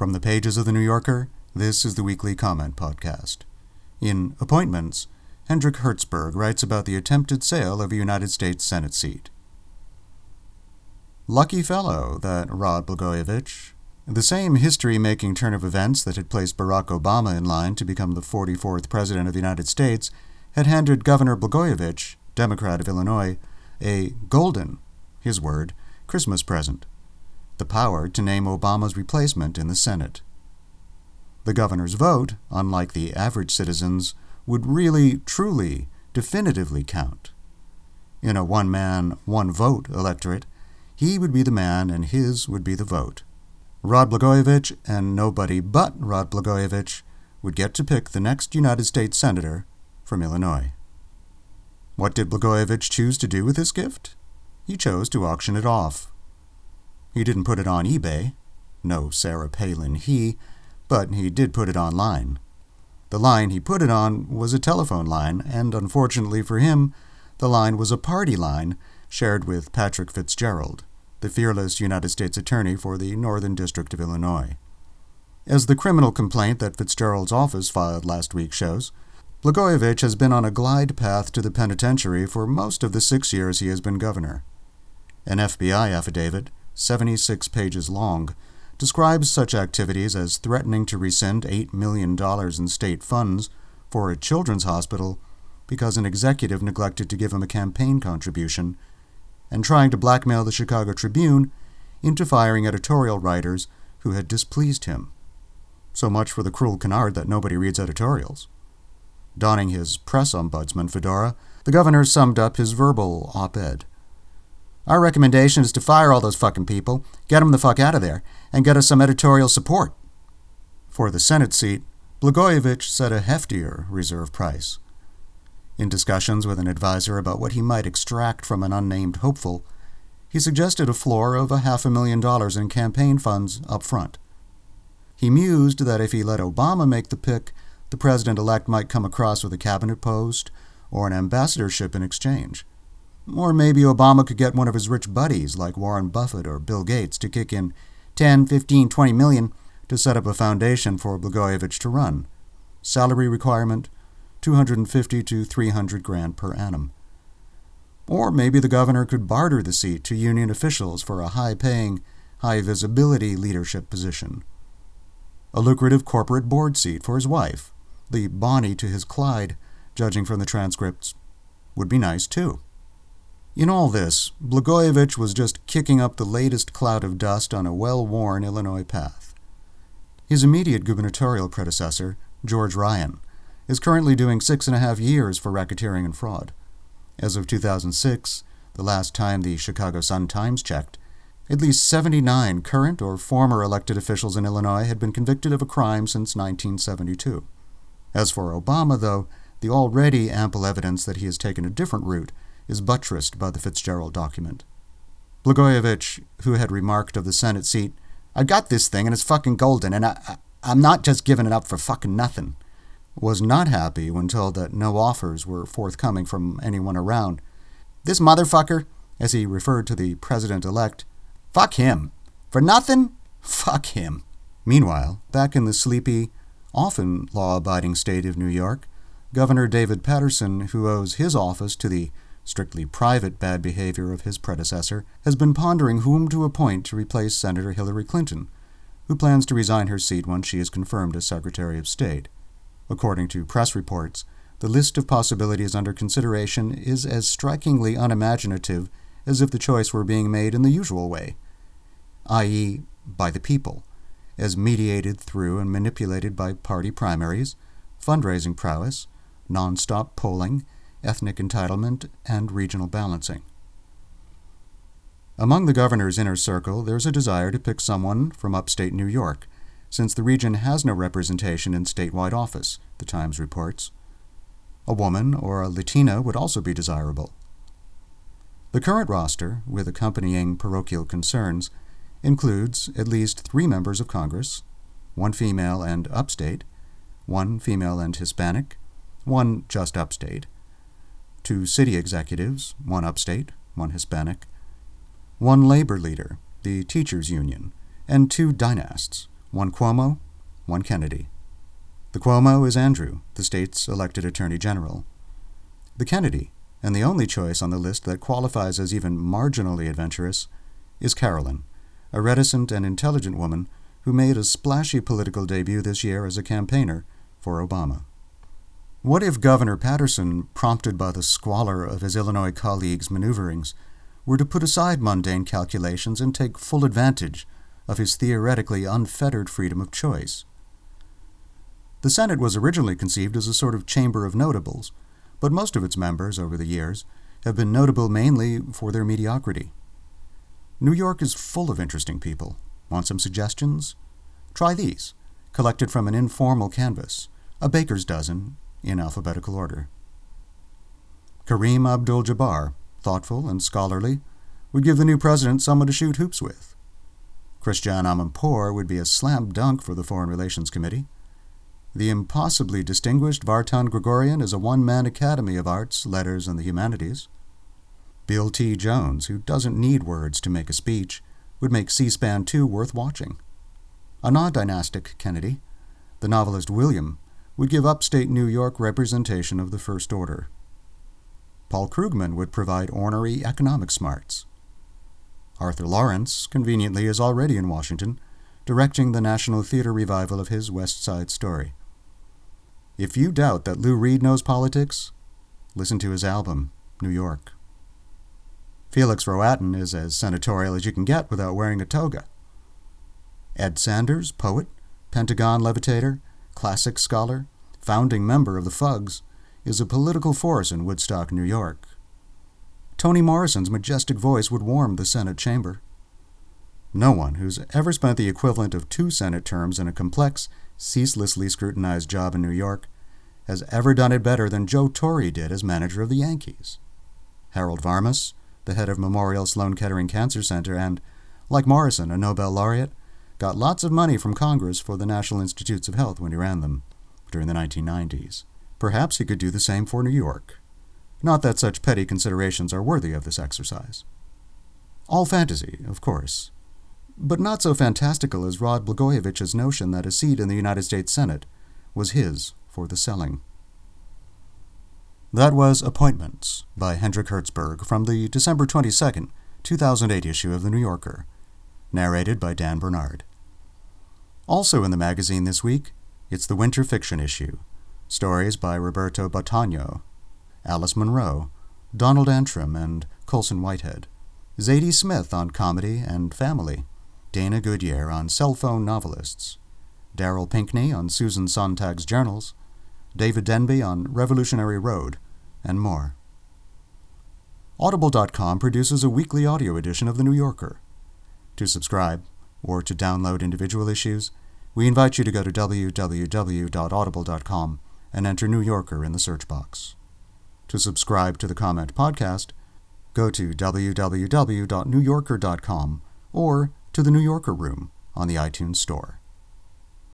From the pages of The New Yorker, this is the Weekly Comment Podcast. In Appointments, Hendrik Hertzberg writes about the attempted sale of a United States Senate seat. Lucky fellow, that Rod Blagojevich. The same history-making turn of events that had placed Barack Obama in line to become the 44th President of the United States had handed Governor Blagojevich, Democrat of Illinois, a golden, his word, Christmas present: the power to name Obama's replacement in the Senate. The governor's vote, unlike the average citizen's, would really, truly, definitively count. In a one-man, one-vote electorate, he would be the man and his would be the vote. Rod Blagojevich, and nobody but Rod Blagojevich, would get to pick the next United States Senator from Illinois. What did Blagojevich choose to do with this gift? He chose to auction it off. He didn't put it on eBay. No Sarah Palin he, but he did put it online. The line he put it on was a telephone line, and unfortunately for him, the line was a party line shared with Patrick Fitzgerald, the fearless United States Attorney for the Northern District of Illinois. As the criminal complaint that Fitzgerald's office filed last week shows, Blagojevich has been on a glide path to the penitentiary for most of the 6 years he has been governor. An FBI affidavit, 76 pages long, describes such activities as threatening to rescind $8 million in state funds for a children's hospital because an executive neglected to give him a campaign contribution, and trying to blackmail the Chicago Tribune into firing editorial writers who had displeased him. So much for the cruel canard that nobody reads editorials. Donning his press ombudsman fedora, the governor summed up his verbal op-ed. Our recommendation is to fire all those fucking people, get them the fuck out of there, and get us some editorial support. For the Senate seat, Blagojevich set a heftier reserve price. In discussions with an advisor about what he might extract from an unnamed hopeful, he suggested a floor of $500,000 in campaign funds up front. He mused that if he let Obama make the pick, the president-elect might come across with a cabinet post or an ambassadorship in exchange. Or maybe Obama could get one of his rich buddies like Warren Buffett or Bill Gates to kick in 10, 15, 20 million to set up a foundation for Blagojevich to run. Salary requirement, $250 to $300,000 per annum. Or maybe the governor could barter the seat to union officials for a high-paying, high-visibility leadership position. A lucrative corporate board seat for his wife, the Bonnie to his Clyde, judging from the transcripts, would be nice too. In all this, Blagojevich was just kicking up the latest cloud of dust on a well-worn Illinois path. His immediate gubernatorial predecessor, George Ryan, is currently doing 6.5 years for racketeering and fraud. As of 2006, the last time the Chicago Sun-Times checked, at least 79 current or former elected officials in Illinois had been convicted of a crime since 1972. As for Obama, though, the already ample evidence that he has taken a different route is buttressed by the Fitzgerald document. Blagojevich, who had remarked of the Senate seat, "I got this thing and it's fucking golden, and I'm not just giving it up for fucking nothing," was not happy when told that no offers were forthcoming from anyone around. "This motherfucker," as he referred to the president-elect, "fuck him. For nothing? Fuck him." Meanwhile, back in the sleepy, often law-abiding state of New York, Governor David Paterson, who owes his office to the strictly private bad behavior of his predecessor, has been pondering whom to appoint to replace Senator Hillary Clinton, who plans to resign her seat once she is confirmed as Secretary of State. According to press reports, the list of possibilities under consideration is as strikingly unimaginative as if the choice were being made in the usual way, i.e., by the people, as mediated through and manipulated by party primaries, fundraising prowess, non-stop polling, ethnic entitlement, and regional balancing. Among the governor's inner circle, there's a desire to pick someone from upstate New York, since the region has no representation in statewide office, the Times reports. A woman or a Latina would also be desirable. The current roster, with accompanying parochial concerns, includes at least 3 members of Congress, 1 female and upstate, 1 female and Hispanic, 1 just upstate, 2 city executives, 1 upstate, 1 Hispanic, 1 labor leader, the teachers' union, and 2 dynasts, 1 Cuomo, 1 Kennedy. The Cuomo is Andrew, the state's elected Attorney General. The Kennedy, and the only choice on the list that qualifies as even marginally adventurous, is Carolyn, a reticent and intelligent woman who made a splashy political debut this year as a campaigner for Obama. What if Governor Patterson, prompted by the squalor of his Illinois colleagues' maneuverings, were to put aside mundane calculations and take full advantage of his theoretically unfettered freedom of choice? The Senate was originally conceived as a sort of chamber of notables, but most of its members over the years have been notable mainly for their mediocrity. New York is full of interesting people. Want some suggestions? Try these, collected from an informal canvas, a baker's dozen, in alphabetical order. Kareem Abdul-Jabbar, thoughtful and scholarly, would give the new president someone to shoot hoops with. Christiane Amanpour would be a slam dunk for the Foreign Relations Committee. The impossibly distinguished Vartan Gregorian is a one-man Academy of Arts, Letters, and the Humanities. Bill T. Jones, who doesn't need words to make a speech, would make C-SPAN 2 worth watching. A non-dynastic Kennedy, the novelist William, would give upstate New York representation of the First Order. Paul Krugman would provide ornery economic smarts. Arthur Lawrence, conveniently, is already in Washington, directing the National Theater revival of his West Side Story. If you doubt that Lou Reed knows politics, listen to his album, New York. Felix Rohatyn is as senatorial as you can get without wearing a toga. Ed Sanders, poet, Pentagon levitator, classic scholar, founding member of the Fugs, is a political force in Woodstock, New York. Toni Morrison's majestic voice would warm the Senate chamber. No one who's ever spent the equivalent of 2 Senate terms in a complex, ceaselessly scrutinized job in New York has ever done it better than Joe Torre did as manager of the Yankees. Harold Varmus, the head of Memorial Sloan Kettering Cancer Center, and, like Morrison, a Nobel laureate, got lots of money from Congress for the National Institutes of Health when he ran them during the 1990s. Perhaps he could do the same for New York. Not that such petty considerations are worthy of this exercise. All fantasy, of course, but not so fantastical as Rod Blagojevich's notion that a seat in the United States Senate was his for the selling. That was Appointments by Hendrik Hertzberg from the December 22, 2008 issue of The New Yorker, narrated by Dan Bernard. Also in the magazine this week, it's the winter fiction issue. Stories by Roberto Bottagno, Alice Munro, Donald Antrim, and Colson Whitehead. Zadie Smith on comedy and family. Dana Goodyear on cell phone novelists. Daryl Pinckney on Susan Sontag's journals. David Denby on Revolutionary Road, and more. Audible.com produces a weekly audio edition of The New Yorker. To subscribe, or to download individual issues, we invite you to go to www.audible.com and enter New Yorker in the search box. To subscribe to the Comment Podcast, go to www.newyorker.com or to the New Yorker Room on the iTunes Store.